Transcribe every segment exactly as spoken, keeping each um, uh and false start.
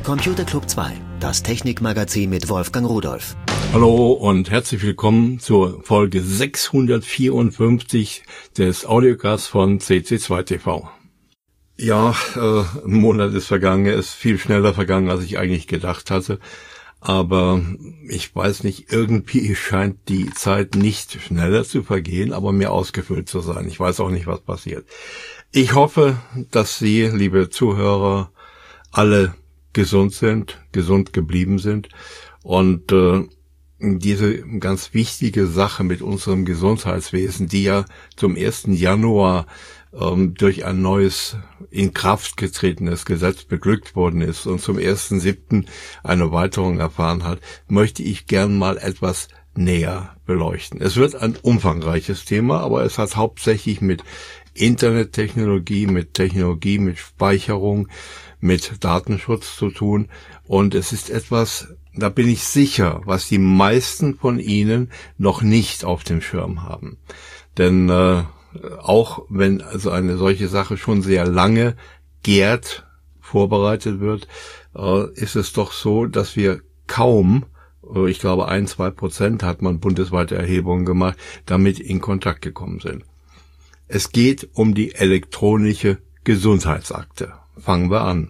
Computer Club zwei, das Technikmagazin mit Wolfgang Rudolph. Hallo und herzlich willkommen zur Folge sechshundertvierundfünfzig des Audiocasts von C C zwei T V. Ja, äh, ein Monat ist vergangen, er ist viel schneller vergangen, als ich eigentlich gedacht hatte. Aber ich weiß nicht, irgendwie scheint die Zeit nicht schneller zu vergehen, aber mehr ausgefüllt zu sein. Ich weiß auch nicht, was passiert. Ich hoffe, dass Sie, liebe Zuhörer, alle gesund sind, gesund geblieben sind und äh, diese ganz wichtige Sache mit unserem Gesundheitswesen, die ja zum ersten Januar ähm, durch ein neues in Kraft getretenes Gesetz beglückt worden ist und zum ersten siebten eine Erweiterung erfahren hat, möchte ich gern mal etwas näher beleuchten. Es wird ein umfangreiches Thema, aber es hat hauptsächlich mit Internettechnologie, mit Technologie, mit Speicherung, mit Datenschutz zu tun. Und es ist etwas, da bin ich sicher, was die meisten von Ihnen noch nicht auf dem Schirm haben. Denn äh, auch wenn also eine solche Sache schon sehr lange gärt, vorbereitet wird, äh, ist es doch so, dass wir kaum, ich glaube ein, zwei Prozent hat man bundesweite Erhebungen gemacht, damit in Kontakt gekommen sind. Es geht um die elektronische Gesundheitsakte. Fangen wir an.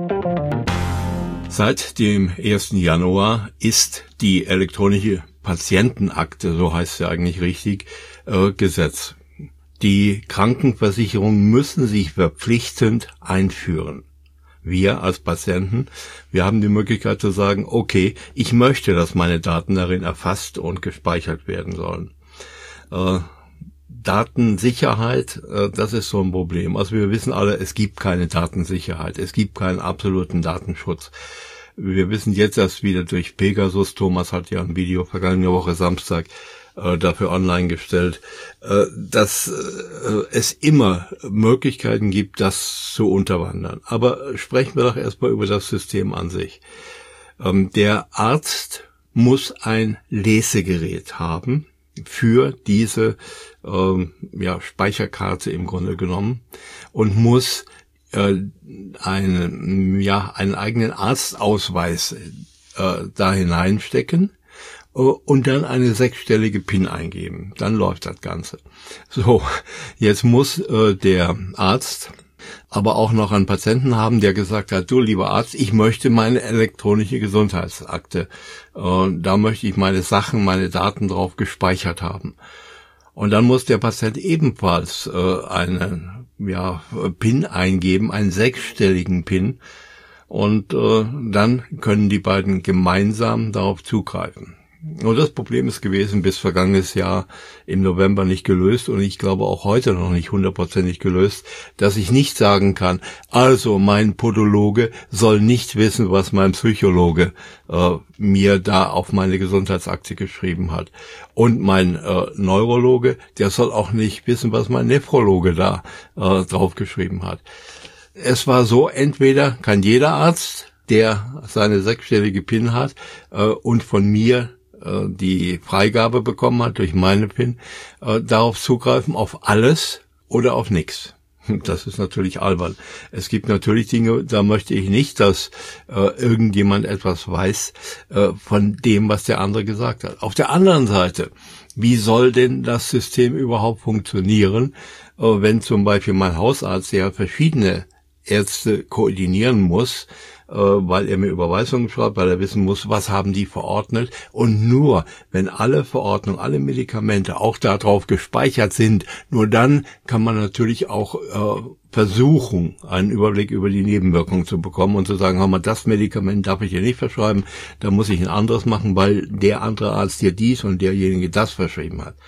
Seit dem ersten Januar ist die elektronische Patientenakte, so heißt sie eigentlich richtig, äh, Gesetz. Die Krankenversicherungen müssen sich verpflichtend einführen. Wir als Patienten, wir haben die Möglichkeit zu sagen, okay, ich möchte, dass meine Daten darin erfasst und gespeichert werden sollen. Äh, Datensicherheit, äh, das ist so ein Problem. Also wir wissen alle, es gibt keine Datensicherheit, es gibt keinen absoluten Datenschutz. Wir wissen jetzt erst wieder durch Pegasus, Thomas hat ja ein Video vergangene Woche Samstag äh, dafür online gestellt, äh, dass äh, es immer Möglichkeiten gibt, das zu unterwandern. Aber sprechen wir doch erstmal über das System an sich. Ähm, der Arzt muss ein Lesegerät haben für diese ähm, ja, Speicherkarte im Grunde genommen und muss äh, einen, ja, einen eigenen Arztausweis äh, da hineinstecken äh, und dann eine sechsstellige PIN eingeben. Dann läuft das Ganze. So, jetzt muss äh, der Arzt aber auch noch einen Patienten haben, der gesagt hat, du lieber Arzt, ich möchte meine elektronische Gesundheitsakte, äh, da möchte ich meine Sachen, meine Daten drauf gespeichert haben. Und dann muss der Patient ebenfalls äh, einen ja, PIN eingeben, einen sechsstelligen PIN, und äh, dann können die beiden gemeinsam darauf zugreifen. Und das Problem ist gewesen, bis vergangenes Jahr im November nicht gelöst und ich glaube auch heute noch nicht hundertprozentig gelöst, dass ich nicht sagen kann, also mein Podologe soll nicht wissen, was mein Psychologe äh, mir da auf meine Gesundheitsakte geschrieben hat. Und mein äh, Neurologe, der soll auch nicht wissen, was mein Nephrologe da äh, drauf geschrieben hat. Es war so, entweder kann jeder Arzt, der seine sechsstellige PIN hat äh, und von mir die Freigabe bekommen hat durch meine PIN, äh, darauf zugreifen, auf alles oder auf nichts. Das ist natürlich albern. Es gibt natürlich Dinge, da möchte ich nicht, dass äh, irgendjemand etwas weiß äh, von dem, was der andere gesagt hat. Auf der anderen Seite, wie soll denn das System überhaupt funktionieren, äh, wenn zum Beispiel mein Hausarzt, der verschiedene Ärzte koordinieren muss, weil er mir Überweisungen schreibt, weil er wissen muss, was haben die verordnet. Und nur, wenn alle Verordnungen, alle Medikamente auch darauf gespeichert sind, nur dann kann man natürlich auch äh, versuchen, einen Überblick über die Nebenwirkungen zu bekommen und zu sagen, hör mal, das Medikament darf ich dir nicht verschreiben, da muss ich ein anderes machen, weil der andere Arzt dir dies und derjenige das verschrieben hat.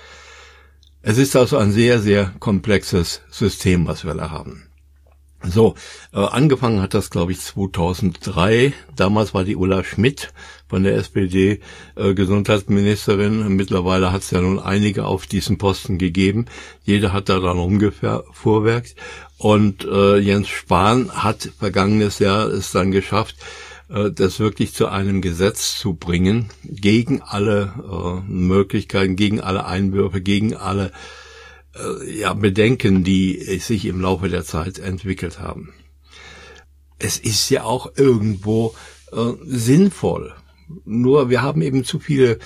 Es ist also ein sehr, sehr komplexes System, was wir da haben. So, äh, angefangen hat das, glaube ich, zweitausenddrei. Damals war die Ulla Schmidt von der S P D äh, Gesundheitsministerin. Mittlerweile hat es ja nun einige auf diesen Posten gegeben. Jeder hat da dann rumgefuhrwerkt. Und äh, Jens Spahn hat vergangenes Jahr es dann geschafft, äh, das wirklich zu einem Gesetz zu bringen, gegen alle äh, Möglichkeiten, gegen alle Einwürfe, gegen alle ja, Bedenken, die sich im Laufe der Zeit entwickelt haben. Es ist ja auch irgendwo äh, sinnvoll. Nur wir haben eben zu viele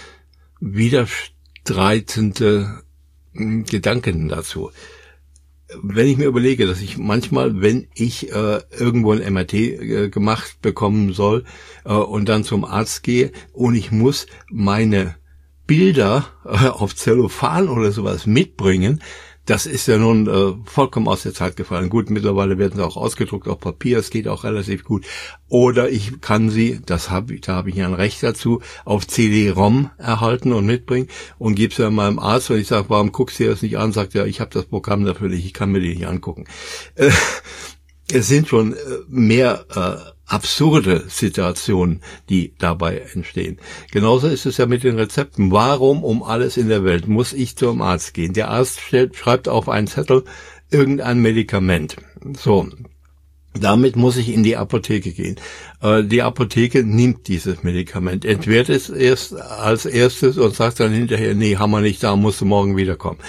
widerstreitende äh, Gedanken dazu. Wenn ich mir überlege, dass ich manchmal, wenn ich äh, irgendwo ein M R T äh, gemacht bekommen soll äh, und dann zum Arzt gehe und ich muss meine Bilder äh, auf Zellophan oder sowas mitbringen, das ist ja nun äh, vollkommen aus der Zeit gefallen. Gut, mittlerweile werden sie auch ausgedruckt auf Papier, es geht auch relativ gut. Oder ich kann sie, das hab ich, da habe ich ja ein Recht dazu, auf C D-ROM erhalten und mitbringen und gebe es ja meinem Arzt und ich sage, warum guckst du dir das nicht an? Sagt er, ich habe das Programm dafür nicht, ich kann mir die nicht angucken. Äh, es sind schon äh, mehr äh, absurde Situationen, die dabei entstehen. Genauso ist es ja mit den Rezepten. Warum um alles in der Welt muss ich zum Arzt gehen? Der Arzt stellt, schreibt auf einen Zettel irgendein Medikament. So, damit muss ich in die Apotheke gehen. Äh, die Apotheke nimmt dieses Medikament, entwirrt es erst als erstes und sagt dann hinterher, nee, haben wir nicht da, musst du morgen wiederkommen.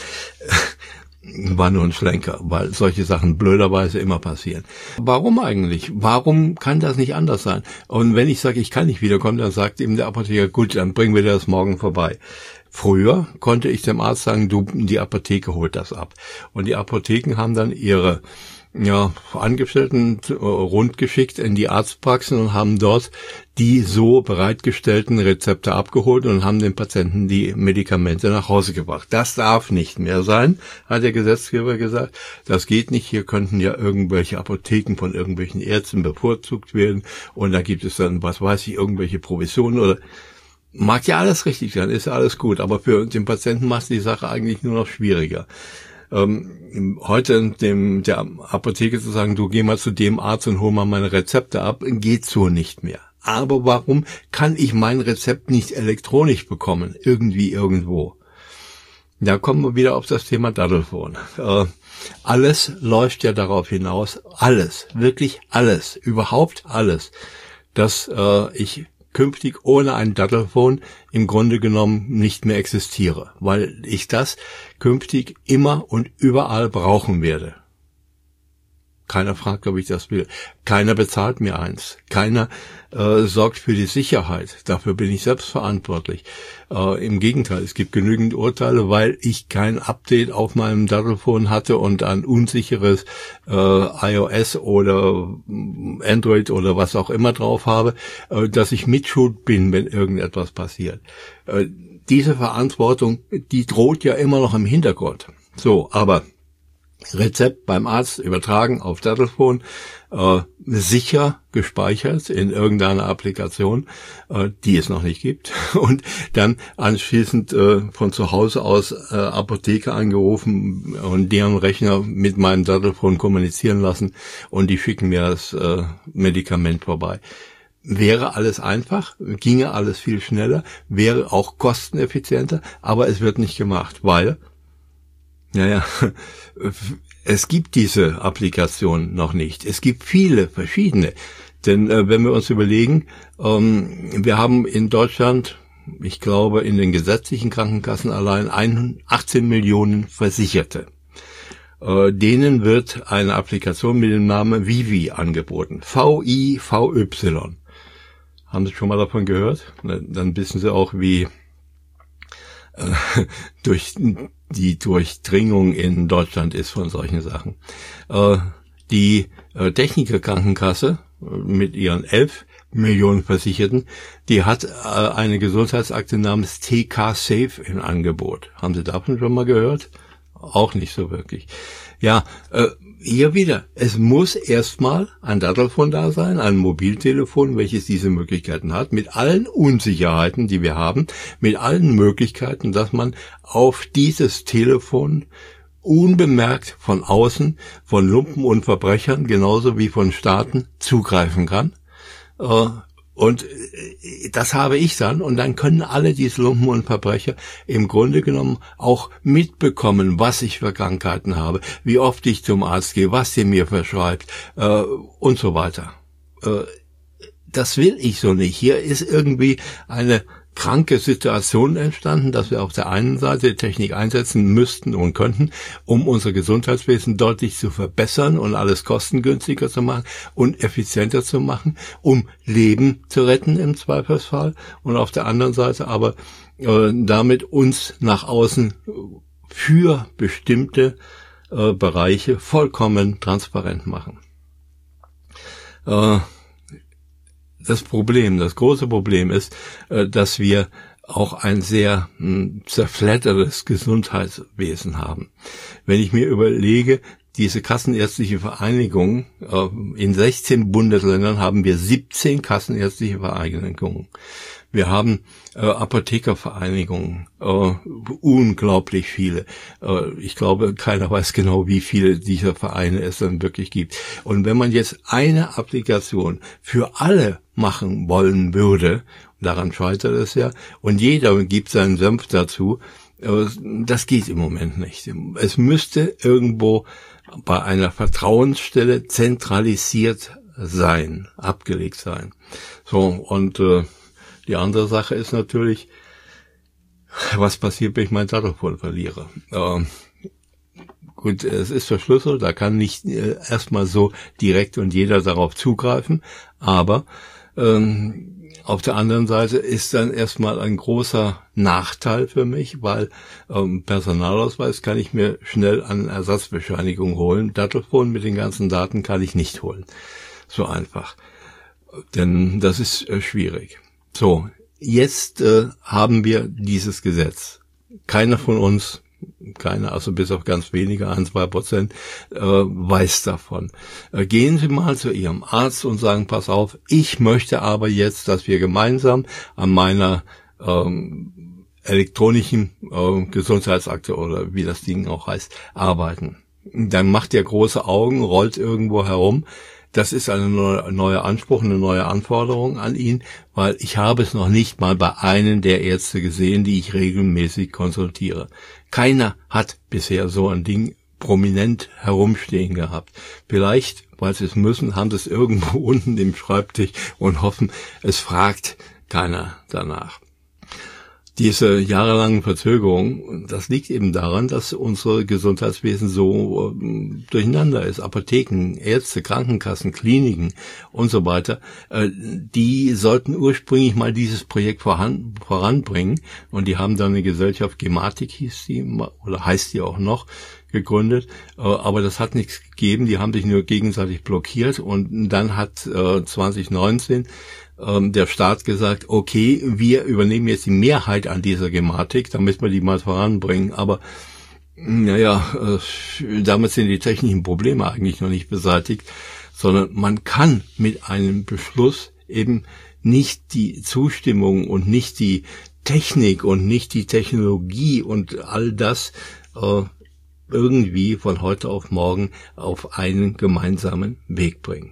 War nur ein Schlenker, weil solche Sachen blöderweise immer passieren. Warum eigentlich? Warum kann das nicht anders sein? Und wenn ich sage, ich kann nicht wiederkommen, dann sagt eben der Apotheker, gut, dann bringen wir das morgen vorbei. Früher konnte ich dem Arzt sagen, du, die Apotheke holt das ab. Und die Apotheken haben dann ihre ja, Angestellten äh, rundgeschickt in die Arztpraxen und haben dort die so bereitgestellten Rezepte abgeholt und haben den Patienten die Medikamente nach Hause gebracht. Das darf nicht mehr sein, hat der Gesetzgeber gesagt. Das geht nicht. Hier könnten ja irgendwelche Apotheken von irgendwelchen Ärzten bevorzugt werden und da gibt es dann, was weiß ich, irgendwelche Provisionen oder mag ja alles richtig sein, ist ja alles gut, aber für den Patienten macht die Sache eigentlich nur noch schwieriger. Ähm, heute dem der Apotheke zu sagen, du geh mal zu dem Arzt und hol mal meine Rezepte ab, geht so nicht mehr. Aber warum kann ich mein Rezept nicht elektronisch bekommen? Irgendwie, irgendwo. Da kommen wir wieder auf das Thema Daddelphone. Äh, alles läuft ja darauf hinaus, alles, wirklich alles, überhaupt alles, dass äh, ich künftig ohne ein Daddelphone im Grunde genommen nicht mehr existiere, weil ich das künftig immer und überall brauchen werde. Keiner fragt, ob ich das will. Keiner bezahlt mir eins. Keiner äh, sorgt für die Sicherheit. Dafür bin ich selbst verantwortlich. Äh, Im Gegenteil, es gibt genügend Urteile, weil ich kein Update auf meinem Daddelphone hatte und ein unsicheres äh, iOS oder Android oder was auch immer drauf habe, äh, dass ich mitschuld bin, wenn irgendetwas passiert. Äh, diese Verantwortung, die droht ja immer noch im Hintergrund. So, aber Rezept beim Arzt übertragen auf Daddelphone, äh, sicher gespeichert in irgendeiner Applikation, äh, die es noch nicht gibt, und dann anschließend äh, von zu Hause aus äh, Apotheke angerufen und deren Rechner mit meinem Daddelphone kommunizieren lassen und die schicken mir das äh, Medikament vorbei. Wäre alles einfach, ginge alles viel schneller, wäre auch kosteneffizienter, aber es wird nicht gemacht, weil Ja, ja, es gibt diese Applikation noch nicht. Es gibt viele verschiedene. Denn äh, wenn wir uns überlegen, ähm, wir haben in Deutschland, ich glaube in den gesetzlichen Krankenkassen allein achtzehn Millionen Versicherte. Äh, denen wird eine Applikation mit dem Namen Vivi angeboten. V I V Y. Haben Sie schon mal davon gehört? Dann wissen Sie auch, wie äh, durch die Durchdringung in Deutschland ist von solchen Sachen. Äh, die äh, Techniker-Krankenkasse äh, mit ihren elf Millionen Versicherten, die hat äh, eine Gesundheitsakte namens T K Safe im Angebot. Haben Sie davon schon mal gehört? Auch nicht so wirklich. Ja, äh, hier wieder. Es muss erstmal ein Daddelphone da sein, ein Mobiltelefon, welches diese Möglichkeiten hat, mit allen Unsicherheiten, die wir haben, mit allen Möglichkeiten, dass man auf dieses Telefon unbemerkt von außen, von Lumpen und Verbrechern, genauso wie von Staaten, zugreifen kann. Äh, Und das habe ich dann, und dann können alle diese Lumpen und Verbrecher im Grunde genommen auch mitbekommen, was ich für Krankheiten habe, wie oft ich zum Arzt gehe, was der mir verschreibt äh, und so weiter. Äh, das will ich so nicht. Hier ist irgendwie eine kranke Situation entstanden, dass wir auf der einen Seite Technik einsetzen müssten und könnten, um unser Gesundheitswesen deutlich zu verbessern und alles kostengünstiger zu machen und effizienter zu machen, um Leben zu retten im Zweifelsfall. Und auf der anderen Seite aber äh, damit uns nach außen für bestimmte äh, Bereiche vollkommen transparent machen. Äh, Das Problem, das große Problem ist, dass wir auch ein sehr mh, zerfleddertes Gesundheitswesen haben. Wenn ich mir überlege, diese Kassenärztliche Vereinigung, äh, in sechzehn Bundesländern haben wir siebzehn Kassenärztliche Vereinigungen. Wir haben äh, Apothekervereinigungen, äh, unglaublich viele. Äh, ich glaube, keiner weiß genau, wie viele dieser Vereine es dann wirklich gibt. Und wenn man jetzt eine Applikation für alle machen wollen würde, daran scheitert es ja, und jeder gibt seinen Senf dazu, äh, das geht im Moment nicht. Es müsste irgendwo bei einer Vertrauensstelle zentralisiert sein, abgelegt sein. So, und äh, die andere Sache ist natürlich, was passiert, wenn ich mein Dattelfon verliere? Ähm, gut, es ist verschlüsselt, da kann nicht äh, erstmal so direkt und jeder darauf zugreifen, aber ähm, auf der anderen Seite ist dann erstmal ein großer Nachteil für mich, weil ähm, Personalausweis kann ich mir schnell an Ersatzbescheinigung holen. Dattelfon mit den ganzen Daten kann ich nicht holen. So einfach. Denn das ist äh, schwierig. So, jetzt äh, haben wir dieses Gesetz. Keiner von uns, keiner, also bis auf ganz wenige, ein, zwei Prozent, äh, weiß davon. Äh, gehen Sie mal zu Ihrem Arzt und sagen, pass auf, ich möchte aber jetzt, dass wir gemeinsam an meiner ähm, elektronischen äh, Gesundheitsakte oder wie das Ding auch heißt, arbeiten. Dann macht der große Augen, rollt irgendwo herum. Das ist ein neuer Anspruch, eine neue Anforderung an ihn, weil ich habe es noch nicht mal bei einem der Ärzte gesehen, die ich regelmäßig konsultiere. Keiner hat bisher so ein Ding prominent herumstehen gehabt. Vielleicht, weil sie es müssen, haben sie es irgendwo unten im Schreibtisch und hoffen, es fragt keiner danach. Diese jahrelangen Verzögerungen, das liegt eben daran, dass unser Gesundheitswesen so äh, durcheinander ist. Apotheken, Ärzte, Krankenkassen, Kliniken und so weiter, äh, die sollten ursprünglich mal dieses Projekt voran, voranbringen. Und die haben dann eine Gesellschaft, Gematik hieß die, oder heißt die auch noch, gegründet. Äh, aber das hat nichts gegeben, die haben sich nur gegenseitig blockiert. Und dann hat äh, zwanzig neunzehn der Staat gesagt, okay, wir übernehmen jetzt die Mehrheit an dieser Gematik, damit wir die mal voranbringen. Aber naja, äh, damit sind die technischen Probleme eigentlich noch nicht beseitigt, sondern man kann mit einem Beschluss eben nicht die Zustimmung und nicht die Technik und nicht die Technologie und all das äh, irgendwie von heute auf morgen auf einen gemeinsamen Weg bringen.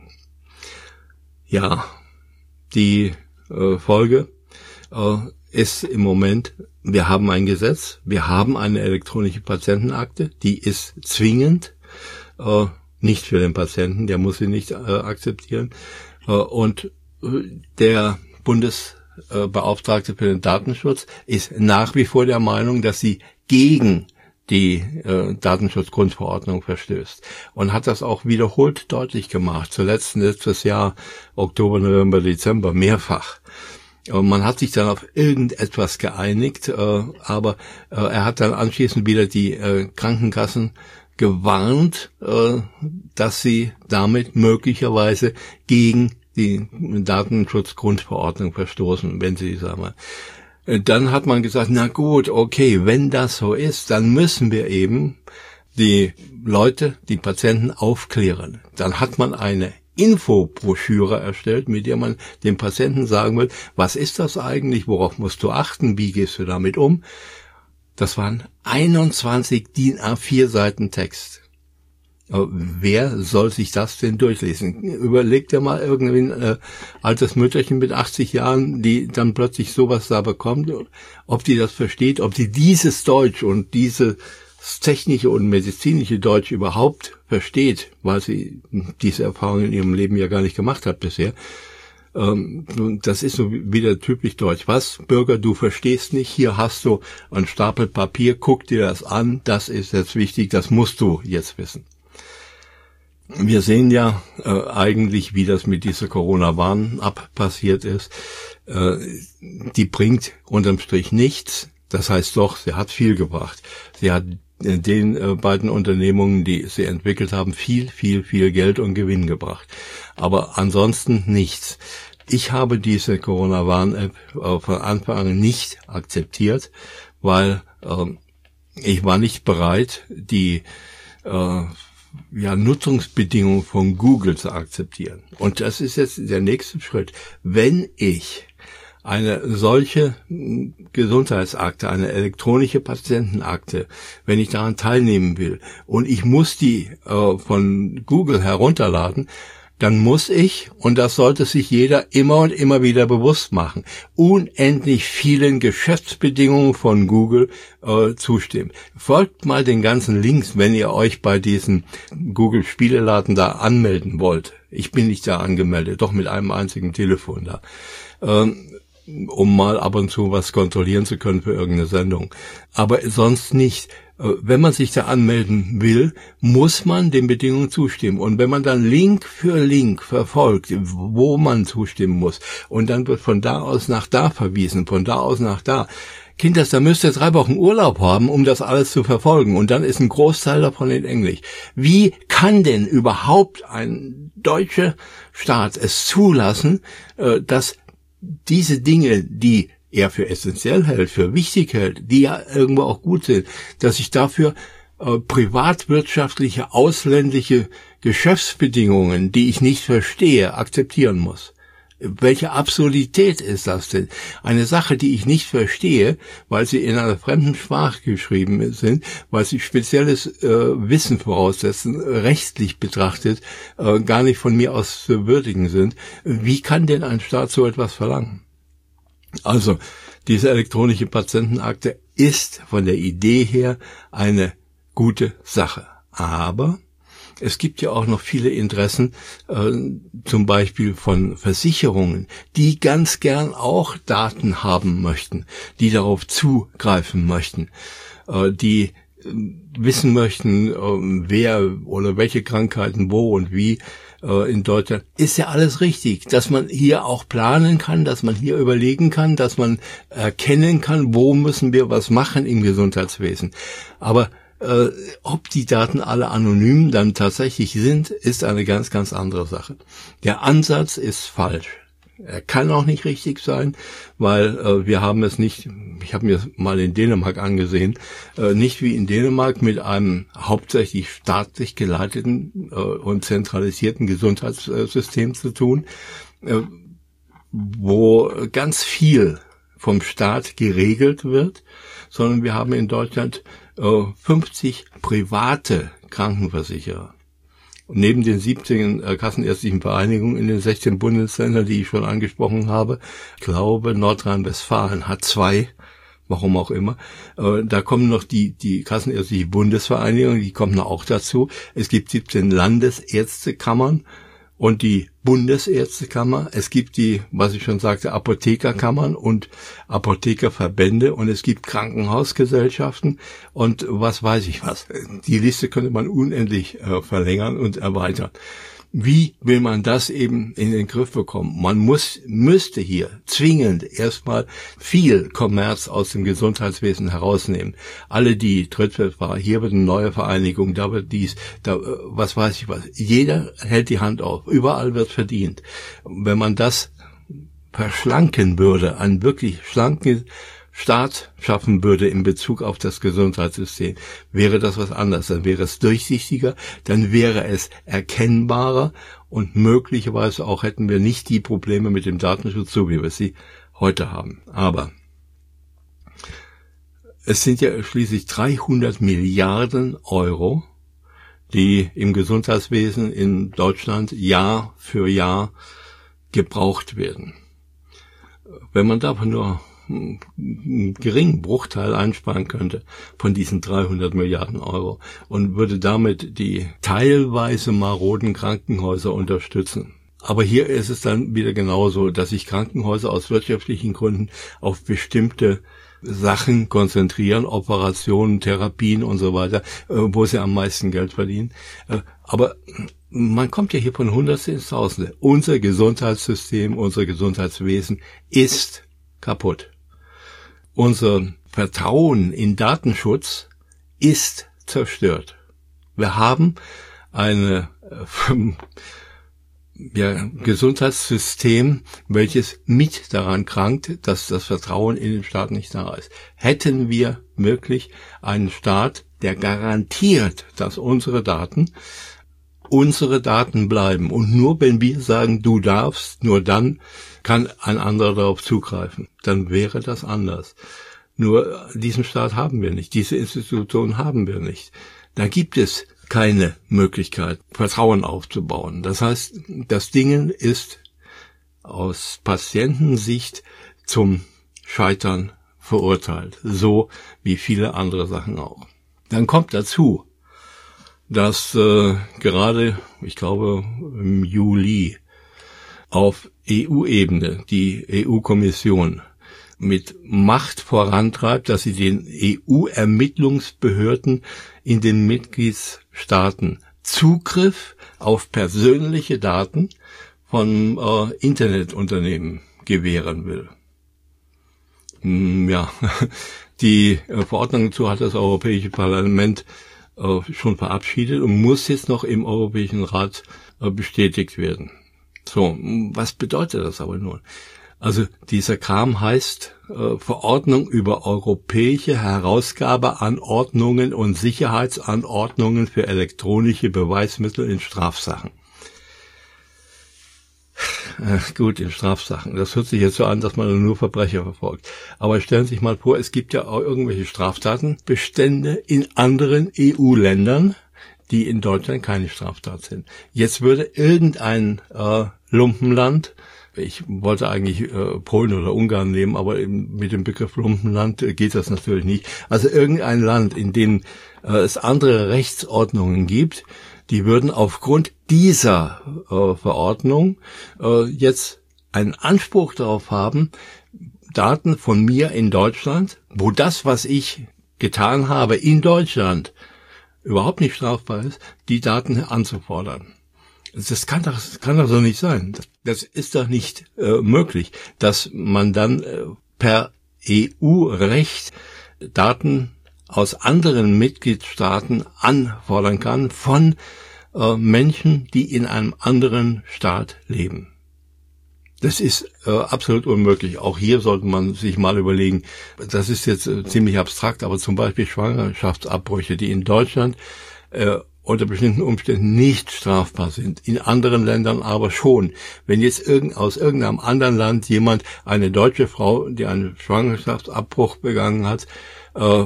Ja, die äh, Folge äh, ist im Moment, wir haben ein Gesetz, wir haben eine elektronische Patientenakte, die ist zwingend, äh, nicht für den Patienten, der muss sie nicht äh, akzeptieren. Äh, und der Bundesbeauftragte für den Datenschutz ist nach wie vor der Meinung, dass sie gegen die äh, Datenschutzgrundverordnung verstößt und hat das auch wiederholt deutlich gemacht, zuletzt letztes Jahr, Oktober, November, Dezember, mehrfach. Und man hat sich dann auf irgendetwas geeinigt, äh, aber äh, er hat dann anschließend wieder die äh, Krankenkassen gewarnt, äh, dass sie damit möglicherweise gegen die Datenschutzgrundverordnung verstoßen, wenn sie, sagen wir, dann hat man gesagt, na gut, okay, wenn das so ist, dann müssen wir eben die Leute, die Patienten aufklären. Dann hat man eine Infobroschüre erstellt, mit der man dem Patienten sagen will, was ist das eigentlich, worauf musst du achten, wie gehst du damit um? Das waren einundzwanzig D I N A vier Seiten Text. Wer soll sich das denn durchlesen? Überleg dir mal irgendwie ein äh, altes Mütterchen mit achtzig Jahren, die dann plötzlich sowas da bekommt, ob die das versteht, ob die dieses Deutsch und dieses technische und medizinische Deutsch überhaupt versteht, weil sie diese Erfahrung in ihrem Leben ja gar nicht gemacht hat bisher. Ähm, das ist so wieder typisch deutsch. Was, Bürger, du verstehst nicht, hier hast du einen Stapel Papier, guck dir das an, das ist jetzt wichtig, das musst du jetzt wissen. Wir sehen ja äh, eigentlich, wie das mit dieser Corona-Warn-App passiert ist. Äh, die bringt unterm Strich nichts. Das heißt doch, sie hat viel gebracht. Sie hat den äh, beiden Unternehmungen, die sie entwickelt haben, viel, viel, viel Geld und Gewinn gebracht. Aber ansonsten nichts. Ich habe diese Corona-Warn-App äh, von Anfang an nicht akzeptiert, weil äh, ich war nicht bereit, die äh, ja, Nutzungsbedingungen von Google zu akzeptieren. Und das ist jetzt der nächste Schritt. Wenn ich eine solche Gesundheitsakte, eine elektronische Patientenakte, wenn ich daran teilnehmen will und ich muss die äh, von Google herunterladen, dann muss ich, und das sollte sich jeder immer und immer wieder bewusst machen, unendlich vielen Geschäftsbedingungen von Google äh, zustimmen. Folgt mal den ganzen Links, wenn ihr euch bei diesem Google-Spieleladen da anmelden wollt. Ich bin nicht da angemeldet, doch mit einem einzigen Telefon da. Ähm, um mal ab und zu was kontrollieren zu können für irgendeine Sendung. Aber sonst nicht. Wenn man sich da anmelden will, muss man den Bedingungen zustimmen. Und wenn man dann Link für Link verfolgt, wo man zustimmen muss, und dann wird von da aus nach da verwiesen, von da aus nach da. Kinders, da müsst ihr drei Wochen Urlaub haben, um das alles zu verfolgen. Und dann ist ein Großteil davon in Englisch. Wie kann denn überhaupt ein deutscher Staat es zulassen, dass diese Dinge, die er für essentiell hält, für wichtig hält, die ja irgendwo auch gut sind, dass ich dafür äh, privatwirtschaftliche, ausländische Geschäftsbedingungen, die ich nicht verstehe, akzeptieren muss? Welche Absurdität ist das denn? Eine Sache, die ich nicht verstehe, weil sie in einer fremden Sprache geschrieben sind, weil sie spezielles äh, Wissen voraussetzen, rechtlich betrachtet, äh, gar nicht von mir aus zu würdigen sind. Wie kann denn ein Staat so etwas verlangen? Also, diese elektronische Patientenakte ist von der Idee her eine gute Sache. Aber es gibt ja auch noch viele Interessen, äh, zum Beispiel von Versicherungen, die ganz gern auch Daten haben möchten, die darauf zugreifen möchten, äh, die äh, wissen möchten, äh, wer oder welche Krankheiten wo und wie äh, in Deutschland. Ist ja alles richtig, dass man hier auch planen kann, dass man hier überlegen kann, dass man erkennen kann, wo müssen wir was machen im Gesundheitswesen. Aber Äh, ob die Daten alle anonym dann tatsächlich sind, ist eine ganz, ganz andere Sache. Der Ansatz ist falsch. Er kann auch nicht richtig sein, weil äh, wir haben es nicht, ich habe mir mal in Dänemark angesehen, äh, nicht wie in Dänemark mit einem hauptsächlich staatlich geleiteten äh, und zentralisierten Gesundheitssystem zu tun, äh, wo ganz viel vom Staat geregelt wird, sondern wir haben in Deutschland fünfzig private Krankenversicherer. Und neben den siebzehn äh, kassenärztlichen Vereinigungen in den sechzehn Bundesländern, die ich schon angesprochen habe, ich glaube, Nordrhein-Westfalen hat zwei, warum auch immer. Äh, da kommen noch die die kassenärztliche Bundesvereinigung, die kommt noch auch dazu. Es gibt siebzehn Landesärztekammern und die Bundesärztekammer. Es gibt die, was ich schon sagte, Apothekerkammern und Apothekerverbände und es gibt Krankenhausgesellschaften und was weiß ich was. Die Liste könnte man unendlich äh, verlängern und erweitern. Wie will man das eben in den Griff bekommen? Man muss, müsste hier zwingend erstmal viel Kommerz aus dem Gesundheitswesen herausnehmen. Alle, die Trittwelt war, hier wird eine neue Vereinigung, da wird dies, da, was weiß ich was. Jeder hält die Hand auf. Überall wird verdient. Wenn man das verschlanken würde, einen wirklich schlanken Staat schaffen würde in Bezug auf das Gesundheitssystem, wäre das was anderes. Dann wäre es durchsichtiger, dann wäre es erkennbarer und möglicherweise auch hätten wir nicht die Probleme mit dem Datenschutz, so wie wir sie heute haben. Aber es sind ja schließlich dreihundert Milliarden Euro, die im Gesundheitswesen in Deutschland Jahr für Jahr gebraucht werden. Wenn man davon nur einen geringen Bruchteil einsparen könnte von diesen dreihundert Milliarden Euro und würde damit die teilweise maroden Krankenhäuser unterstützen. Aber hier ist es dann wieder genauso, dass sich Krankenhäuser aus wirtschaftlichen Gründen auf bestimmte Sachen konzentrieren, Operationen, Therapien und so weiter, wo sie am meisten Geld verdienen. Aber man kommt ja hier von Hundertste ins Tausende. Unser Gesundheitssystem, unser Gesundheitswesen ist kaputt. Unser Vertrauen in Datenschutz ist zerstört. Wir haben eine äh, ja, Gesundheitssystem, welches mit daran krankt, dass das Vertrauen in den Staat nicht da ist. Hätten wir wirklich einen Staat, der garantiert, dass unsere Daten unsere Daten bleiben und nur wenn wir sagen, du darfst, nur dann kann ein anderer darauf zugreifen, dann wäre das anders. Nur diesen Staat haben wir nicht, diese Institution haben wir nicht. Da gibt es keine Möglichkeit, Vertrauen aufzubauen. Das heißt, das Ding ist aus Patientensicht zum Scheitern verurteilt, so wie viele andere Sachen auch. Dann kommt dazu, dass äh, gerade, ich glaube, im Juli auf E U-Ebene die E U-Kommission mit Macht vorantreibt, dass sie den E U-Ermittlungsbehörden in den Mitgliedstaaten Zugriff auf persönliche Daten von äh, Internetunternehmen gewähren will. Hm, ja, die äh, Verordnung dazu hat das Europäische Parlament äh, schon verabschiedet und muss jetzt noch im Europäischen Rat äh, bestätigt werden. So, was bedeutet das aber nun? Also dieser Kram heißt äh, Verordnung über europäische Herausgabeanordnungen und Sicherheitsanordnungen für elektronische Beweismittel in Strafsachen. Äh, gut, in Strafsachen. Das hört sich jetzt so an, dass man nur Verbrecher verfolgt. Aber stellen Sie sich mal vor, es gibt ja auch irgendwelche Straftatenbestände in anderen E U-Ländern, die in Deutschland keine Straftat sind. Jetzt würde irgendein äh, Lumpenland, ich wollte eigentlich äh, Polen oder Ungarn nehmen, aber eben mit dem Begriff Lumpenland äh, geht das natürlich nicht. Also irgendein Land, in dem äh, es andere Rechtsordnungen gibt, die würden aufgrund dieser äh, Verordnung äh, jetzt einen Anspruch darauf haben, Daten von mir in Deutschland, wo das, was ich getan habe in Deutschland, überhaupt nicht strafbar ist, die Daten anzufordern. Das kann doch, das kann doch so nicht sein. Das, das ist doch nicht äh, möglich, dass man dann äh, per E U-Recht Daten aus anderen Mitgliedstaaten anfordern kann von äh, Menschen, die in einem anderen Staat leben. Das ist äh, absolut unmöglich. Auch hier sollte man sich mal überlegen, das ist jetzt äh, ziemlich abstrakt, aber zum Beispiel Schwangerschaftsabbrüche, die in Deutschland äh, unter bestimmten Umständen nicht strafbar sind, in anderen Ländern aber schon. Wenn jetzt irgend, aus irgendeinem anderen Land jemand eine deutsche Frau, die einen Schwangerschaftsabbruch begangen hat, äh,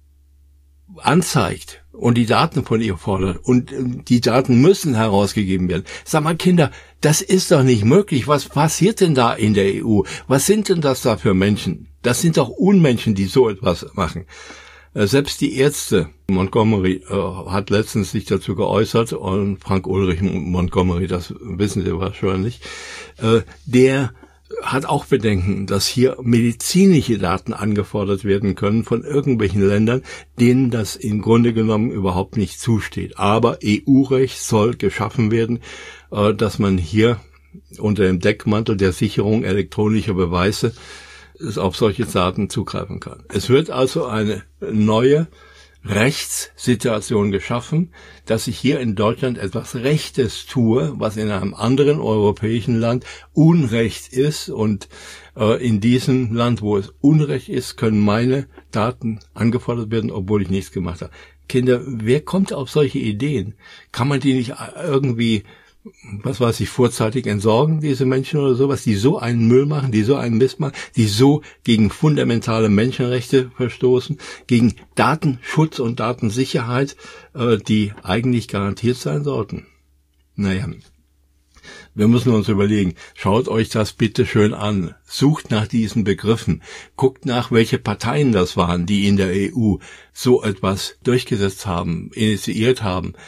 anzeigt und die Daten von ihr fordert und äh, die Daten müssen herausgegeben werden. Sag mal, Kinder, das ist doch nicht möglich. Was passiert denn da in der E U? Was sind denn das da für Menschen? Das sind doch Unmenschen, die so etwas machen. Selbst die Ärzte, Montgomery äh, hat letztens sich dazu geäußert, und Frank Ulrich Montgomery, das wissen Sie wahrscheinlich, äh, der hat auch Bedenken, dass hier medizinische Daten angefordert werden können von irgendwelchen Ländern, denen das im Grunde genommen überhaupt nicht zusteht. Aber E U-Recht soll geschaffen werden, äh, dass man hier unter dem Deckmantel der Sicherung elektronischer Beweise auf solche Daten zugreifen kann. Es wird also eine neue Rechtssituation geschaffen, dass ich hier in Deutschland etwas Rechtes tue, was in einem anderen europäischen Land Unrecht ist, und äh, in diesem Land, wo es Unrecht ist, können meine Daten angefordert werden, obwohl ich nichts gemacht habe. Kinder, wer kommt auf solche Ideen? Kann man die nicht irgendwie, was weiß ich, vorzeitig entsorgen, diese Menschen oder sowas, die so einen Müll machen, die so einen Mist machen, die so gegen fundamentale Menschenrechte verstoßen, gegen Datenschutz und Datensicherheit, äh, die eigentlich garantiert sein sollten? Naja, wir müssen uns überlegen, schaut euch das bitte schön an, sucht nach diesen Begriffen, guckt nach, welche Parteien das waren, die in der E U so etwas durchgesetzt haben, initiiert haben.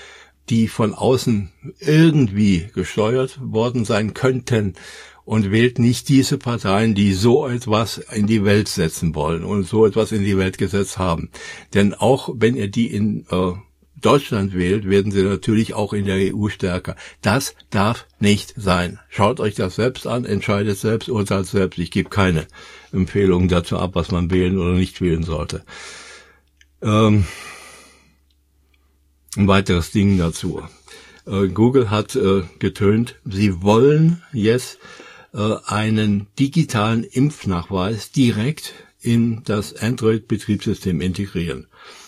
die von außen irgendwie gesteuert worden sein könnten, und wählt nicht diese Parteien, die so etwas in die Welt setzen wollen und so etwas in die Welt gesetzt haben. Denn auch wenn ihr die in äh, Deutschland wählt, werden sie natürlich auch in der E U stärker. Das darf nicht sein. Schaut euch das selbst an, entscheidet selbst, urteilt selbst. Ich gebe keine Empfehlungen dazu ab, was man wählen oder nicht wählen sollte. Ähm, ein weiteres Ding dazu. Äh, Google hat äh, getönt, sie wollen jetzt äh, einen digitalen Impfnachweis direkt in das Android-Betriebssystem integrieren.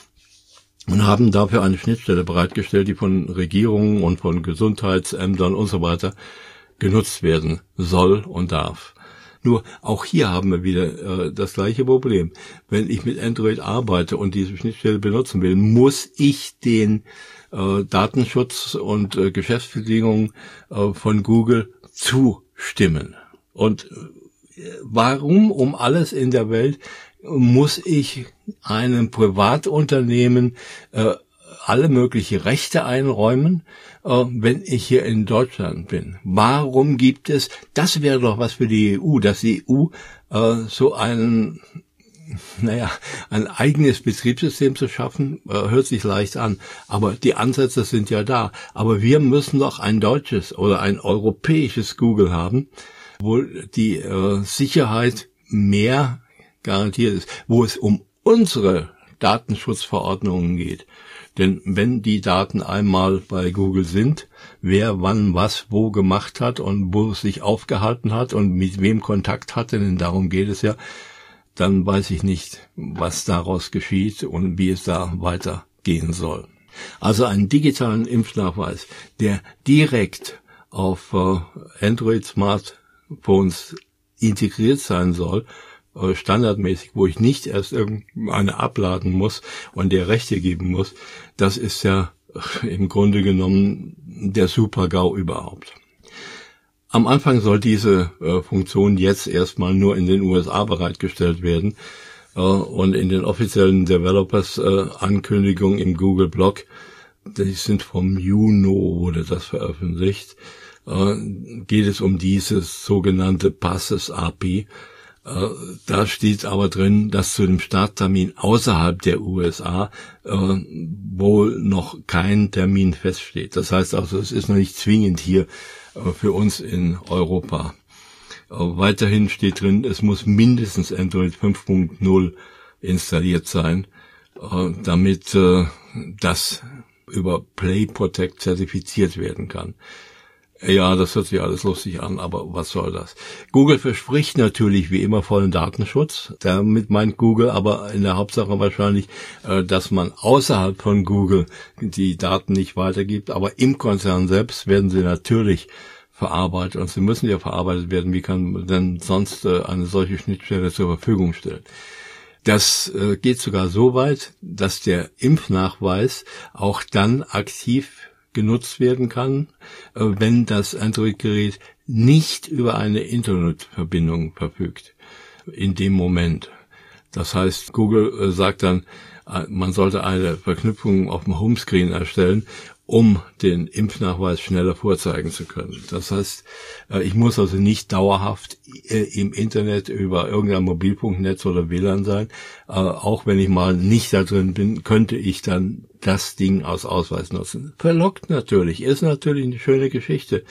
Und haben dafür eine Schnittstelle bereitgestellt, die von Regierungen und von Gesundheitsämtern und so weiter genutzt werden soll und darf. Nur auch hier haben wir wieder äh, das gleiche Problem. Wenn ich mit Android arbeite und diese Schnittstelle benutzen will, muss ich den äh, Datenschutz und äh, Geschäftsbedingungen äh, von Google zustimmen. Und äh, warum um alles in der Welt muss ich einem Privatunternehmen äh, alle möglichen Rechte einräumen, äh, wenn ich hier in Deutschland bin? Warum gibt es, das wäre doch was für die E U, dass die E U äh, so einen, naja, ein eigenes Betriebssystem zu schaffen, äh, hört sich leicht an, aber die Ansätze sind ja da. Aber wir müssen doch ein deutsches oder ein europäisches Google haben, wo die äh, Sicherheit mehr garantiert ist, wo es um unsere Datenschutzverordnungen geht. Denn wenn die Daten einmal bei Google sind, wer wann was wo gemacht hat und wo es sich aufgehalten hat und mit wem Kontakt hatte, denn darum geht es ja, dann weiß ich nicht, was daraus geschieht und wie es da weitergehen soll. Also einen digitalen Impfnachweis, der direkt auf äh, Android-Smartphones integriert sein soll, standardmäßig, wo ich nicht erst irgendeine abladen muss und der Rechte geben muss, das ist ja im Grunde genommen der Super-GAU überhaupt. Am Anfang soll diese äh, Funktion jetzt erstmal nur in den U S A bereitgestellt werden äh, und in den offiziellen Developers-Ankündigungen äh, im Google-Blog, die sind vom Juni, wurde das veröffentlicht, äh, geht es um dieses sogenannte Passes-A P I. Da steht aber drin, dass zu dem Starttermin außerhalb der U S A äh, wohl noch kein Termin feststeht. Das heißt also, es ist noch nicht zwingend hier äh, für uns in Europa. Äh, weiterhin steht drin, es muss mindestens Android fünf Punkt null installiert sein, äh, damit äh, das über Play Protect zertifiziert werden kann. Ja, das hört sich alles lustig an, aber was soll das? Google verspricht natürlich wie immer vollen Datenschutz. Damit meint Google aber in der Hauptsache wahrscheinlich, dass man außerhalb von Google die Daten nicht weitergibt. Aber im Konzern selbst werden sie natürlich verarbeitet und sie müssen ja verarbeitet werden. Wie kann man denn sonst eine solche Schnittstelle zur Verfügung stellen? Das geht sogar so weit, dass der Impfnachweis auch dann aktiv genutzt werden kann, wenn das Android-Gerät nicht über eine Internetverbindung verfügt. In dem Moment. Das heißt, Google sagt dann, man sollte eine Verknüpfung auf dem Homescreen erstellen, um den Impfnachweis schneller vorzeigen zu können. Das heißt, ich muss also nicht dauerhaft im Internet über irgendein Mobilfunknetz oder W L A N sein. Auch wenn ich mal nicht da drin bin, könnte ich dann das Ding als Ausweis nutzen. Verlockt natürlich, ist natürlich eine schöne Geschichte.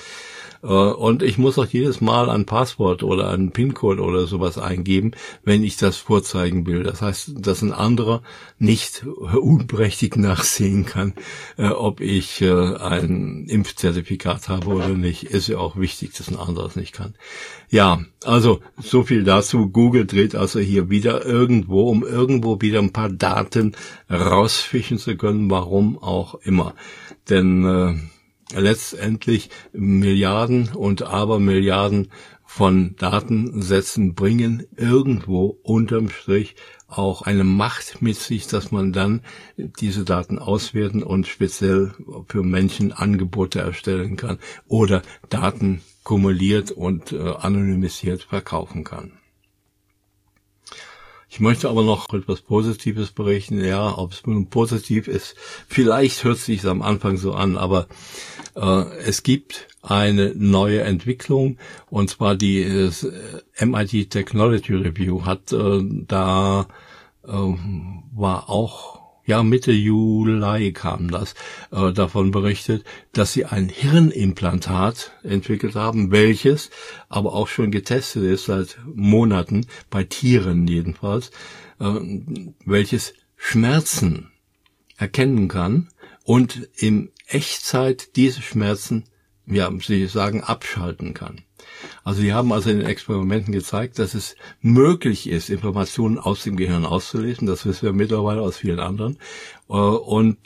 Und ich muss auch jedes Mal ein Passwort oder einen PIN-Code oder sowas eingeben, wenn ich das vorzeigen will. Das heißt, dass ein anderer nicht unberechtigt nachsehen kann, ob ich ein Impfzertifikat habe oder nicht. Ist ja auch wichtig, dass ein anderer es nicht kann. Ja, also so viel dazu. Google dreht also hier wieder irgendwo, um irgendwo wieder ein paar Daten rausfischen zu können, warum auch immer. Denn äh, letztendlich Milliarden und Abermilliarden von Datensätzen bringen irgendwo unterm Strich auch eine Macht mit sich, dass man dann diese Daten auswerten und speziell für Menschen Angebote erstellen kann oder Daten kumuliert und äh, anonymisiert verkaufen kann. Ich möchte aber noch etwas Positives berichten. Ja, ob es nun positiv ist, vielleicht hört es sich am Anfang so an, aber äh, es gibt eine neue Entwicklung, und zwar die das M I T Technology Review hat äh, da äh, war auch ja Mitte Juli kam das äh, davon berichtet, dass sie ein Hirnimplantat entwickelt haben, welches aber auch schon getestet ist seit Monaten bei Tieren jedenfalls, äh, welches Schmerzen erkennen kann und in Echtzeit diese Schmerzen, ja, Sie sagen, abschalten kann. Also die haben also in den Experimenten gezeigt, dass es möglich ist, Informationen aus dem Gehirn auszulesen. Das wissen wir mittlerweile aus vielen anderen. Und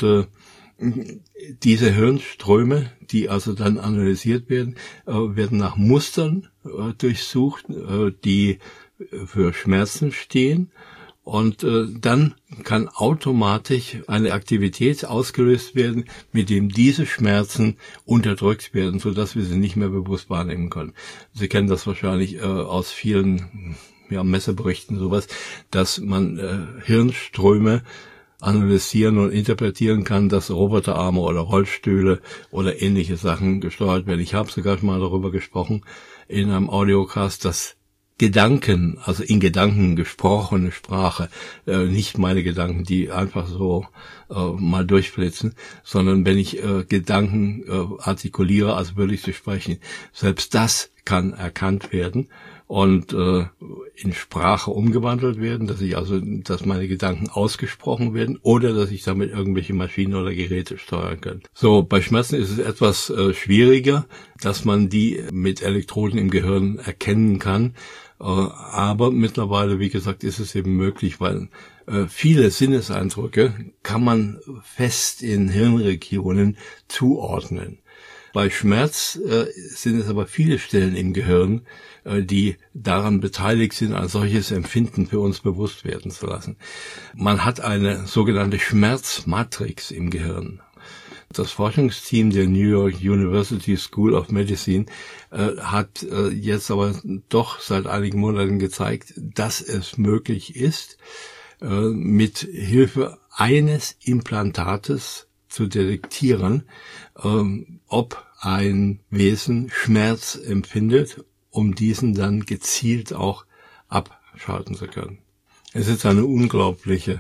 diese Hirnströme, die also dann analysiert werden, werden nach Mustern durchsucht, die für Schmerzen stehen. Und äh, dann kann automatisch eine Aktivität ausgelöst werden, mit dem diese Schmerzen unterdrückt werden, sodass wir sie nicht mehr bewusst wahrnehmen können. Sie kennen das wahrscheinlich äh, aus vielen ja, Messeberichten sowas, dass man äh, Hirnströme analysieren und interpretieren kann, dass Roboterarme oder Rollstühle oder ähnliche Sachen gesteuert werden. Ich habe sogar mal darüber gesprochen in einem Audiocast, dass Gedanken, also in Gedanken gesprochene Sprache, äh, nicht meine Gedanken, die einfach so äh, mal durchflitzen, sondern wenn ich äh, Gedanken äh, artikuliere, also wirklich zu sprechen, selbst das kann erkannt werden und äh, in Sprache umgewandelt werden, dass ich also, dass meine Gedanken ausgesprochen werden oder dass ich damit irgendwelche Maschinen oder Geräte steuern kann. So, bei Schmerzen ist es etwas äh, schwieriger, dass man die mit Elektroden im Gehirn erkennen kann. Aber mittlerweile, wie gesagt, ist es eben möglich, weil äh, viele Sinneseindrücke kann man fest in Hirnregionen zuordnen. Bei Schmerz äh, sind es aber viele Stellen im Gehirn, äh, die daran beteiligt sind, ein solches Empfinden für uns bewusst werden zu lassen. Man hat eine sogenannte Schmerzmatrix im Gehirn. Das Forschungsteam der New York University School of Medicine äh, hat äh, jetzt aber doch seit einigen Monaten gezeigt, dass es möglich ist, äh, mit Hilfe eines Implantates zu detektieren, äh, ob ein Wesen Schmerz empfindet, um diesen dann gezielt auch abschalten zu können. Es ist eine unglaubliche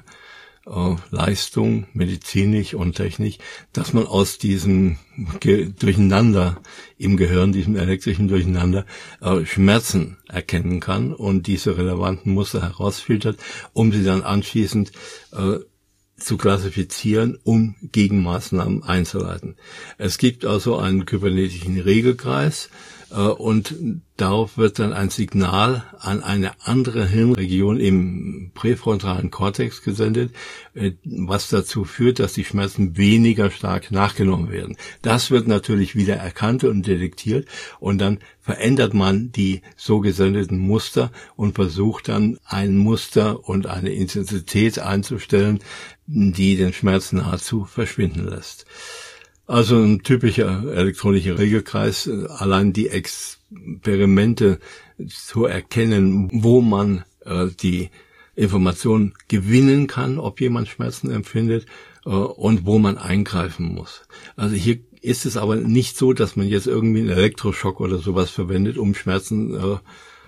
Leistung, medizinisch und technisch, dass man aus diesem Ge- Durcheinander im Gehirn, diesem elektrischen Durcheinander, äh, Schmerzen erkennen kann und diese relevanten Muster herausfiltert, um sie dann anschließend äh, zu klassifizieren, um Gegenmaßnahmen einzuleiten. Es gibt also einen kybernetischen Regelkreis, und darauf wird dann ein Signal an eine andere Hirnregion im präfrontalen Kortex gesendet, was dazu führt, dass die Schmerzen weniger stark nachgenommen werden. Das wird natürlich wieder erkannt und detektiert und dann verändert man die so gesendeten Muster und versucht dann ein Muster und eine Intensität einzustellen, die den Schmerz nahezu verschwinden lässt. Also ein typischer elektronischer Regelkreis, allein die Experimente zu erkennen, wo man äh, die Information gewinnen kann, ob jemand Schmerzen empfindet äh, und wo man eingreifen muss. Also hier ist es aber nicht so, dass man jetzt irgendwie einen Elektroschock oder sowas verwendet, um Schmerzen äh,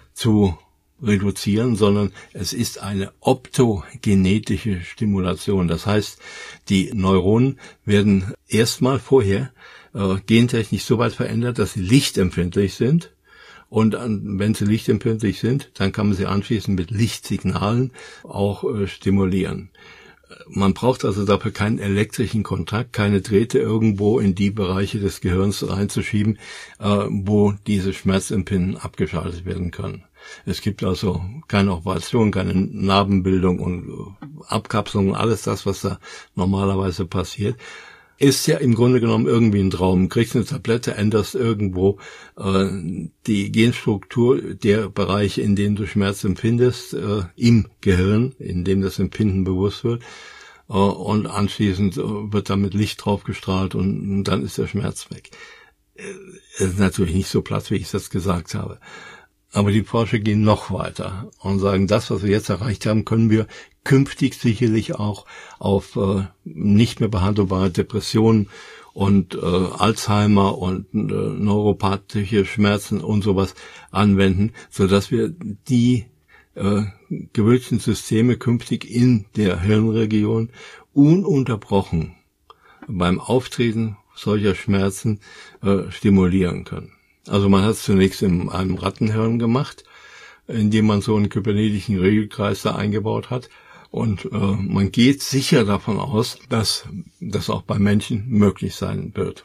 zu reduzieren, sondern es ist eine optogenetische Stimulation. Das heißt, die Neuronen werden erstmal vorher äh, gentechnisch so weit verändert, dass sie lichtempfindlich sind. Und an, wenn sie lichtempfindlich sind, dann kann man sie anschließend mit Lichtsignalen auch äh, stimulieren. Man braucht also dafür keinen elektrischen Kontakt, keine Drähte irgendwo in die Bereiche des Gehirns reinzuschieben, äh, wo diese Schmerzempfinden abgeschaltet werden können. Es gibt also keine Operation, keine Narbenbildung und Abkapselung, alles das, was da normalerweise passiert. Ist ja im Grunde genommen irgendwie ein Traum. Kriegst eine Tablette, änderst irgendwo äh, die Genstruktur der Bereiche, in denen du Schmerz empfindest, äh, im Gehirn, in dem das Empfinden bewusst wird. Äh, und anschließend äh, wird damit Licht draufgestrahlt und, und dann ist der Schmerz weg. Es äh, ist natürlich nicht so platt, wie ich es jetzt gesagt habe. Aber die Forscher gehen noch weiter und sagen, das, was wir jetzt erreicht haben, können wir künftig sicherlich auch auf äh, nicht mehr behandelbare Depressionen und äh, Alzheimer und äh, neuropathische Schmerzen und sowas anwenden, so dass wir die äh, gewünschten Systeme künftig in der Hirnregion ununterbrochen beim Auftreten solcher Schmerzen äh, stimulieren können. Also man hat es zunächst in einem Rattenhirn gemacht, indem man so einen kybernetischen Regelkreis da eingebaut hat. Und äh, man geht sicher davon aus, dass das auch bei Menschen möglich sein wird.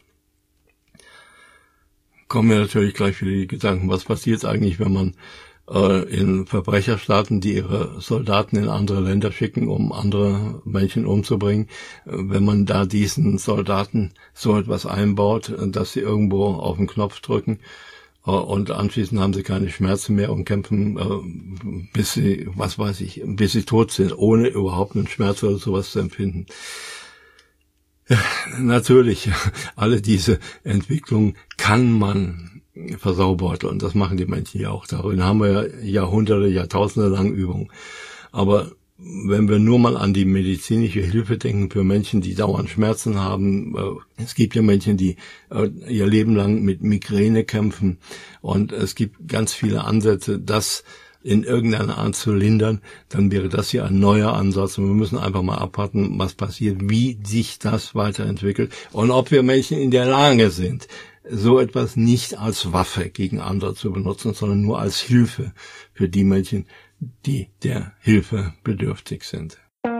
Kommen mir natürlich gleich wieder die Gedanken, was passiert eigentlich, wenn man äh, in Verbrecherstaaten, die ihre Soldaten in andere Länder schicken, um andere Menschen umzubringen, äh, wenn man da diesen Soldaten so etwas einbaut, dass sie irgendwo auf den Knopf drücken, und anschließend haben sie keine Schmerzen mehr und kämpfen, äh, bis sie, was weiß ich, bis sie tot sind, ohne überhaupt einen Schmerz oder sowas zu empfinden. Ja, natürlich, alle diese Entwicklungen kann man versaubeuteln. Das machen die Menschen ja auch. Darin haben wir ja Jahrhunderte, Jahrtausende lang Übung. Aber wenn wir nur mal an die medizinische Hilfe denken für Menschen, die dauernd Schmerzen haben, äh, es gibt ja Menschen, die äh, ihr Leben lang mit Migräne kämpfen und es gibt ganz viele Ansätze, das in irgendeiner Art zu lindern, dann wäre das hier ein neuer Ansatz und wir müssen einfach mal abwarten, was passiert, wie sich das weiterentwickelt und ob wir Menschen in der Lage sind, so etwas nicht als Waffe gegen andere zu benutzen, sondern nur als Hilfe für die Menschen, die der Hilfe bedürftig sind.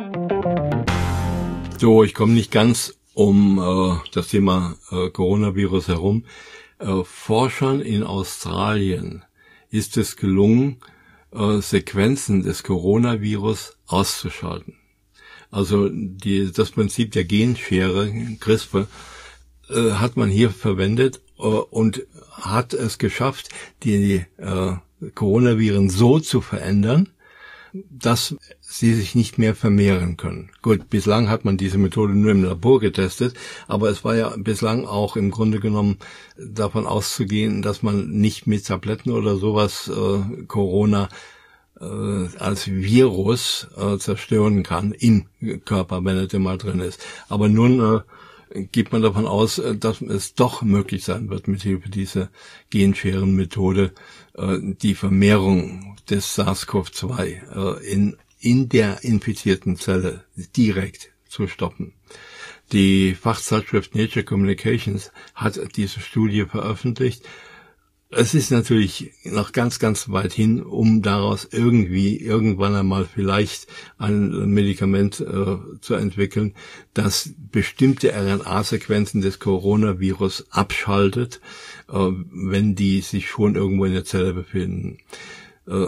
So, ich komme nicht ganz um äh, das Thema äh, Coronavirus herum. Äh, Forschern in Australien ist es gelungen, äh, Sequenzen des Coronavirus auszuschalten. Also die, das Prinzip der Genschere, CRISPR, äh, hat man hier verwendet äh, und hat es geschafft, die äh, Coronaviren so zu verändern, dass sie sich nicht mehr vermehren können. Gut, bislang hat man diese Methode nur im Labor getestet, aber es war ja bislang auch im Grunde genommen davon auszugehen, dass man nicht mit Tabletten oder sowas äh, Corona äh, als Virus äh, zerstören kann im Körper, wenn er denn mal drin ist. Aber nun äh, geht man davon aus, dass es doch möglich sein wird, mithilfe dieser Genscherenmethode äh, die Vermehrung des SARS-C o V zwei äh, in, in der infizierten Zelle direkt zu stoppen. Die Fachzeitschrift Nature Communications hat diese Studie veröffentlicht. Es ist natürlich noch ganz, ganz weit hin, um daraus irgendwie irgendwann einmal vielleicht ein Medikament äh, zu entwickeln, das bestimmte R N A-Sequenzen des Coronavirus abschaltet, äh, wenn die sich schon irgendwo in der Zelle befinden. Äh,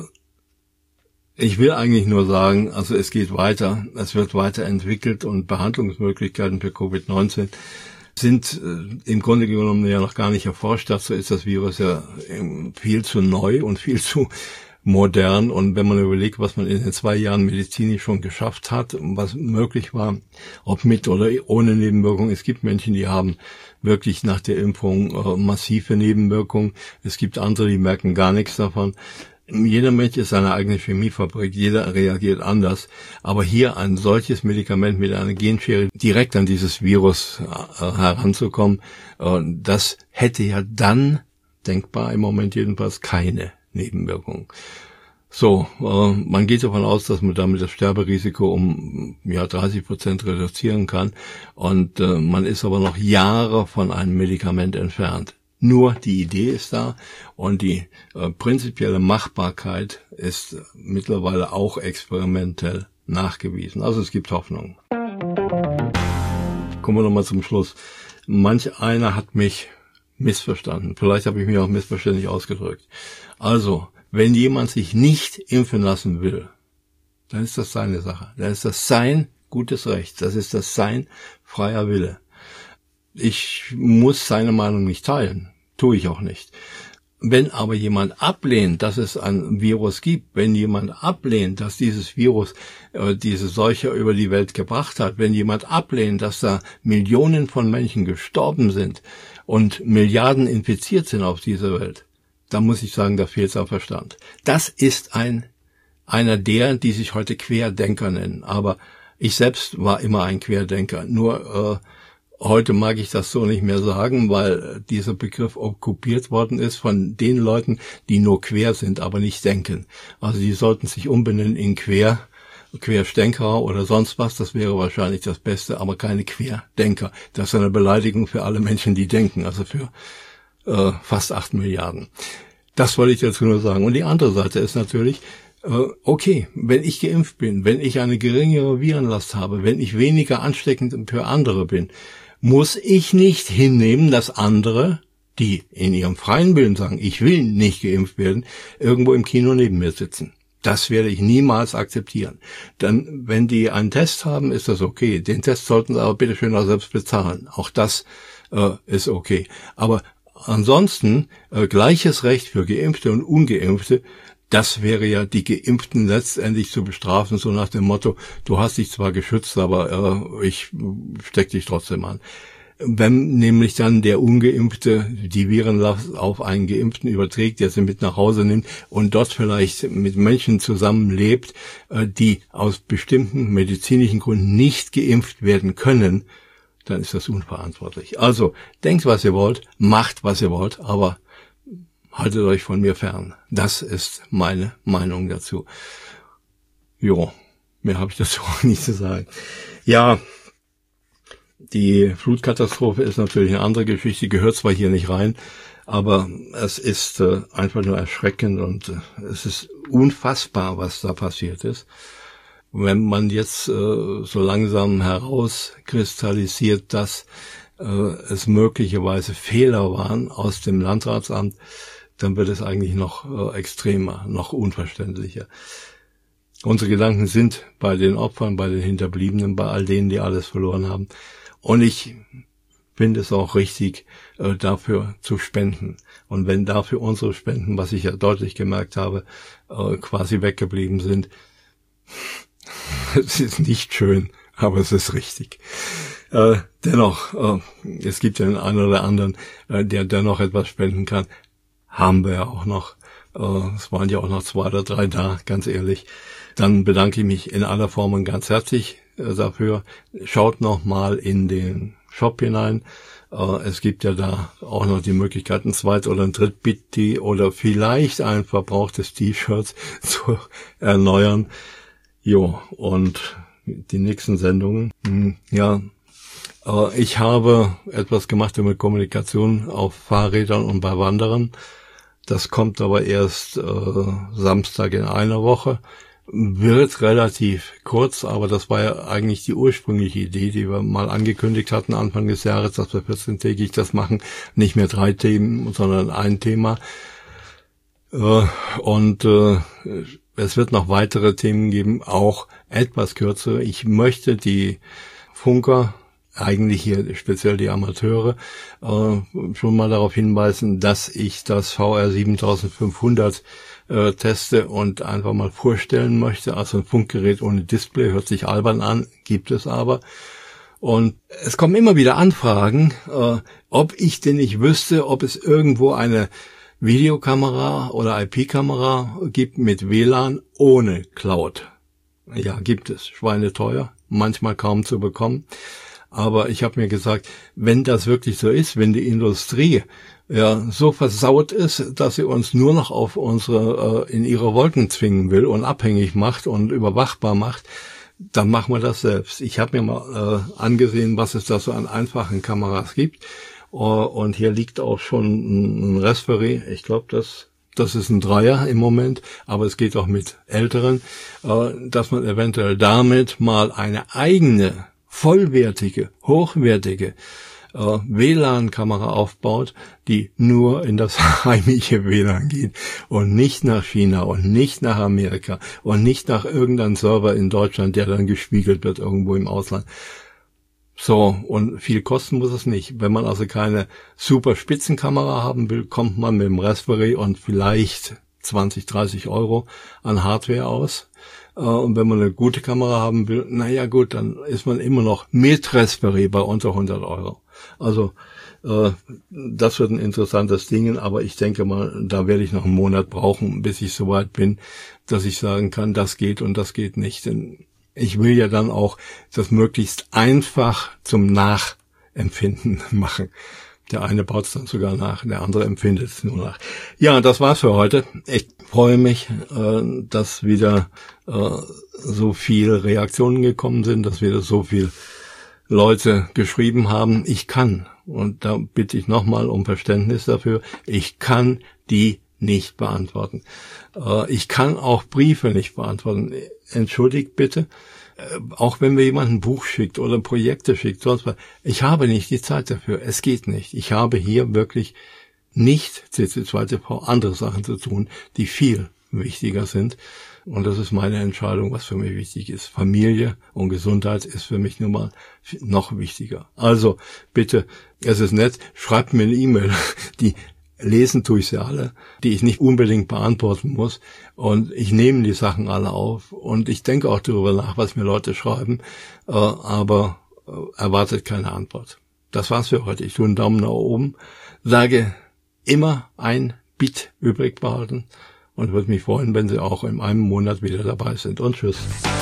ich will eigentlich nur sagen, also es geht weiter, es wird weiterentwickelt und Behandlungsmöglichkeiten für Covid neunzehn sind äh, im Grunde genommen ja noch gar nicht erforscht. Dazu ist das Virus ja ähm, viel zu neu und viel zu modern. Und wenn man überlegt, was man in den zwei Jahren medizinisch schon geschafft hat, was möglich war, ob mit oder ohne Nebenwirkung. Es gibt Menschen, die haben wirklich nach der Impfung äh, massive Nebenwirkungen. Es gibt andere, die merken gar nichts davon. Jeder Mensch ist seine eigene Chemiefabrik, jeder reagiert anders. Aber hier ein solches Medikament mit einer Genschere direkt an dieses Virus äh, heranzukommen, äh, das hätte ja dann, denkbar im Moment jedenfalls, keine Nebenwirkungen. So, äh, man geht davon aus, dass man damit das Sterberisiko um ja dreißig Prozent reduzieren kann. Und äh, man ist aber noch Jahre von einem Medikament entfernt. Nur die Idee ist da und die äh, prinzipielle Machbarkeit ist äh, mittlerweile auch experimentell nachgewiesen. Also es gibt Hoffnung. Kommen wir nochmal zum Schluss. Manch einer hat mich missverstanden. Vielleicht habe ich mich auch missverständlich ausgedrückt. Also, wenn jemand sich nicht impfen lassen will, dann ist das seine Sache. Dann ist das sein gutes Recht. Das ist das sein freier Wille. Ich muss seine Meinung nicht teilen, tue ich auch nicht. Wenn aber jemand ablehnt, dass es ein Virus gibt, wenn jemand ablehnt, dass dieses Virus äh, diese Seuche über die Welt gebracht hat, wenn jemand ablehnt, dass da Millionen von Menschen gestorben sind und Milliarden infiziert sind auf dieser Welt, da muss ich sagen, da fehlt es am Verstand. Das ist ein einer der, die sich heute Querdenker nennen. Aber ich selbst war immer ein Querdenker. Nur äh, heute mag ich das so nicht mehr sagen, weil dieser Begriff okkupiert worden ist von den Leuten, die nur quer sind, aber nicht denken. Also die sollten sich umbenennen in Quer, Querdenker oder sonst was. Das wäre wahrscheinlich das Beste, aber keine Querdenker. Das ist eine Beleidigung für alle Menschen, die denken, also für äh, fast acht Milliarden. Das wollte ich dazu nur sagen. Und die andere Seite ist natürlich, okay, wenn ich geimpft bin, wenn ich eine geringere Virenlast habe, wenn ich weniger ansteckend für andere bin, muss ich nicht hinnehmen, dass andere, die in ihrem freien Willen sagen, ich will nicht geimpft werden, irgendwo im Kino neben mir sitzen. Das werde ich niemals akzeptieren. Dann, wenn die einen Test haben, ist das okay. Den Test sollten sie aber bitte schön auch selbst bezahlen. Auch das äh, ist okay. Aber ansonsten äh, gleiches Recht für Geimpfte und Ungeimpfte. Das wäre ja die Geimpften letztendlich zu bestrafen, so nach dem Motto, du hast dich zwar geschützt, aber äh, ich steck dich trotzdem an. Wenn nämlich dann der Ungeimpfte die Virenlast auf einen Geimpften überträgt, der sie mit nach Hause nimmt und dort vielleicht mit Menschen zusammenlebt, äh, die aus bestimmten medizinischen Gründen nicht geimpft werden können, dann ist das unverantwortlich. Also, denkt, was ihr wollt, macht, was ihr wollt, aber haltet euch von mir fern. Das ist meine Meinung dazu. Jo, mehr habe ich dazu auch nicht zu sagen. Ja, die Flutkatastrophe ist natürlich eine andere Geschichte, gehört zwar hier nicht rein, aber es ist äh, einfach nur erschreckend und äh, es ist unfassbar, was da passiert ist. Wenn man jetzt äh, so langsam herauskristallisiert, dass äh, es möglicherweise Fehler waren aus dem Landratsamt, dann wird es eigentlich noch äh, extremer, noch unverständlicher. Unsere Gedanken sind bei den Opfern, bei den Hinterbliebenen, bei all denen, die alles verloren haben. Und ich finde es auch richtig, äh, dafür zu spenden. Und wenn dafür unsere Spenden, was ich ja deutlich gemerkt habe, äh, quasi weggeblieben sind, es ist nicht schön, aber es ist richtig. Äh, dennoch, äh, es gibt ja den einen oder anderen, äh, der dennoch etwas spenden kann. Haben wir ja auch noch. Äh, es waren ja auch noch zwei oder drei da, ganz ehrlich. Dann bedanke ich mich in aller Form ganz herzlich äh, dafür. Schaut noch mal in den Shop hinein. Äh, es gibt ja da auch noch die Möglichkeit, ein Zweit- oder ein Dritt-Bit oder vielleicht ein verbrauchtes T-Shirt zu erneuern. Jo, und die nächsten Sendungen, hm, ja, äh, ich habe etwas gemacht mit Kommunikation auf Fahrrädern und bei Wanderern. Das kommt aber erst äh, Samstag in einer Woche. Wird relativ kurz, aber das war ja eigentlich die ursprüngliche Idee, die wir mal angekündigt hatten Anfang des Jahres, dass wir vierzehntägig das machen. Nicht mehr drei Themen, sondern ein Thema. Äh, und äh, es wird noch weitere Themen geben, auch etwas kürzer. Ich möchte die Funker, eigentlich hier speziell die Amateure, äh, schon mal darauf hinweisen, dass ich das V R siebentausendfünfhundert äh, teste und einfach mal vorstellen möchte. Also ein Funkgerät ohne Display, hört sich albern an, gibt es aber. Und es kommen immer wieder Anfragen, äh, ob ich denn nicht wüsste, ob es irgendwo eine Videokamera oder I P-Kamera gibt mit W L A N ohne Cloud. Ja, gibt es. Schweineteuer, manchmal kaum zu bekommen. Aber ich habe mir gesagt, wenn das wirklich so ist, wenn die Industrie ja so versaut ist, dass sie uns nur noch auf unsere äh, in ihre Wolken zwingen will und abhängig macht und überwachbar macht, dann machen wir das selbst. Ich habe mir mal äh, angesehen, was es da so an einfachen Kameras gibt. Uh, und hier liegt auch schon ein Raspberry. Ich glaube, das das ist ein Dreier im Moment, aber es geht auch mit älteren, uh, dass man eventuell damit mal eine eigene, vollwertige, hochwertige uh, W L A N-Kamera aufbaut, die nur in das heimische W L A N geht und nicht nach China und nicht nach Amerika und nicht nach irgendeinem Server in Deutschland, der dann gespiegelt wird irgendwo im Ausland. So, und viel kosten muss es nicht. Wenn man also keine super Spitzenkamera haben will, kommt man mit dem Raspberry und vielleicht zwanzig, dreißig Euro an Hardware aus. Und wenn man eine gute Kamera haben will, naja gut, dann ist man immer noch mit Raspberry bei unter hundert Euro. Also äh, das wird ein interessantes Ding, aber ich denke mal, da werde ich noch einen Monat brauchen, bis ich so weit bin, dass ich sagen kann, das geht und das geht nicht. Denn ich will ja dann auch das möglichst einfach zum Nachempfinden machen. Der eine baut es dann sogar nach, der andere empfindet es nur nach. Ja, das war's für heute. Ich freue mich, äh, dass wieder äh, so viele Reaktionen gekommen sind, dass wieder so viele Leute geschrieben haben. Ich kann, und da bitte ich nochmal um Verständnis dafür, ich kann die nicht beantworten. Äh, ich kann auch Briefe nicht beantworten. Entschuldigt bitte. Auch wenn mir jemand ein Buch schickt oder Projekte schickt, sonst was, ich habe nicht die Zeit dafür. Es geht nicht. Ich habe hier wirklich nicht C C zwei T V andere Sachen zu tun, die viel wichtiger sind. Und das ist meine Entscheidung, was für mich wichtig ist. Familie und Gesundheit ist für mich nun mal noch wichtiger. Also bitte, es ist nett, schreibt mir eine E-Mail, die lesen tue ich sie alle, die ich nicht unbedingt beantworten muss. Und ich nehme die Sachen alle auf. Und ich denke auch darüber nach, was mir Leute schreiben. Äh, aber äh, erwartet keine Antwort. Das war's für heute. Ich tue einen Daumen nach oben. Sage immer ein Bit übrig behalten. Und würde mich freuen, wenn Sie auch in einem Monat wieder dabei sind. Und tschüss.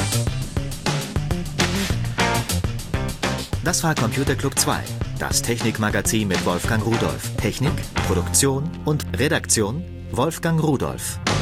Das war Computer Club zwei, das Technikmagazin mit Wolfgang Rudolph. Technik, Produktion und Redaktion Wolfgang Rudolph.